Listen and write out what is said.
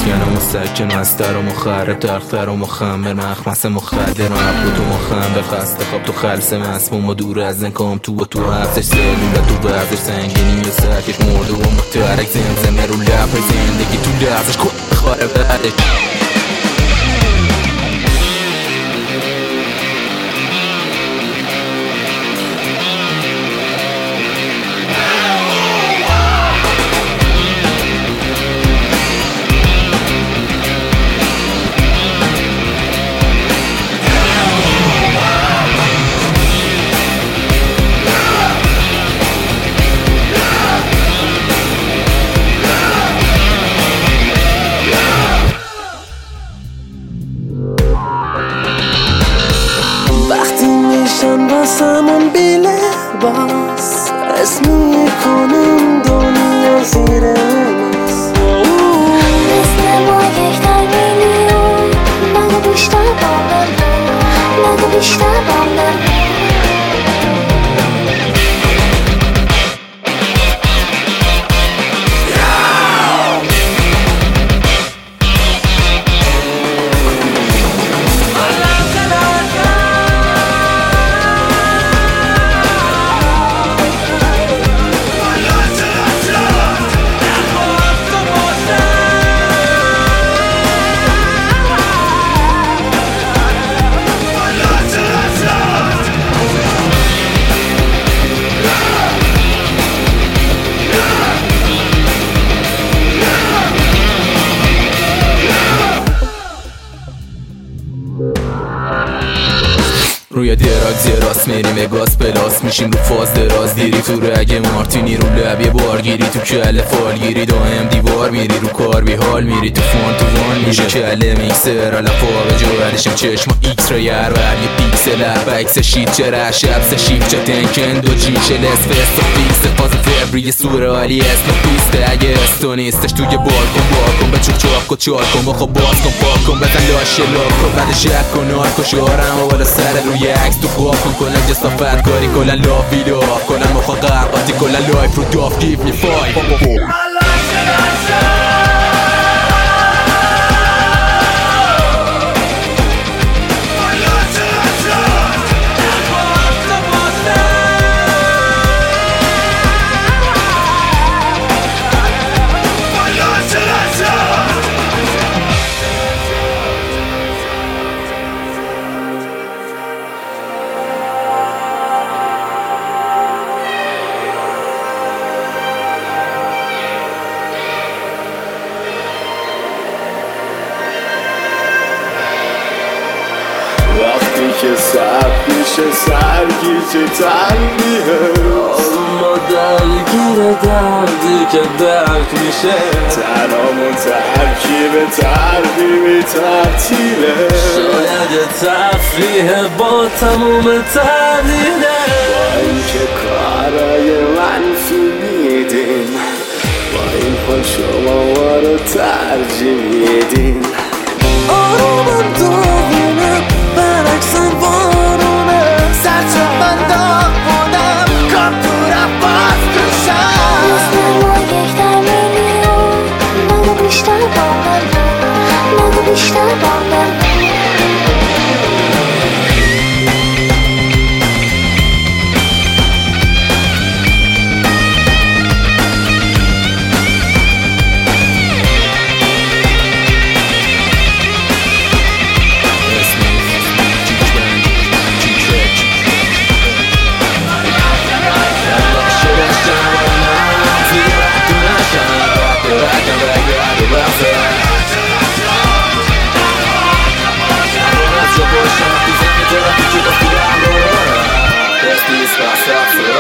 مسکن و مسکن و استر و مخرب درختر و مخمر مخمس مخدر و عبد تو مخم به خسته خواب تو خلص مسموم و دور از انکام تو حفظش سلول تو بعضش سنگینی و سرکش مرده و محترک زمزمه رو لب زندگی تو لحظش کن خاره بعدش واسمون بیله باز اسم میکنم دنیا زیر ماست مثل ما یک در میلیون نگو بیشتر باندم نگو بیشتر باندم روی دراگ زراست میریم گاز پلاس میشیم رو فاز دراز دیری تو رگ مارتینی رو لبی بارگیری تو کله فالگیری دائم دیوار میری رو کار بی حال میری تو فان تو وان میشه کله میکسر علف آب جوالشم چشم ایکس را یر بر یه پیکسل بکس شیت چرا شب شیف چه تنکن دو جیشه لس فست و فیکس فاز فبری سورالی اسم پیسته اگه استو نیستش توی بالکن به چوب چوب کن چار کن بخوا باز کن پاک کن بزن لاشه لاک کن بعد شک کن نارکو شارم و بالا سر روی عکس تو خواب کن کلن جستافت کاری کلن لافی لاف کلن مخوا قرقاتی کلن لایف رو داف گیف می فای که سب میشه سرگیجه تنبیه ما درگیر دردی که درک میشه تنامون ترکیب تربیبی تعطیله شاید تفریح با تموم تردیده با اینکه کارای منفی میدین با این حال شما ما رو ترجیح میدین آرومم داغونم برعکسم بارونه سرچه من داغ بودم کاپورم باز کشم مثل ما یک در میلیون نگو بیشتر باندم نگو بیشتر باندم This is my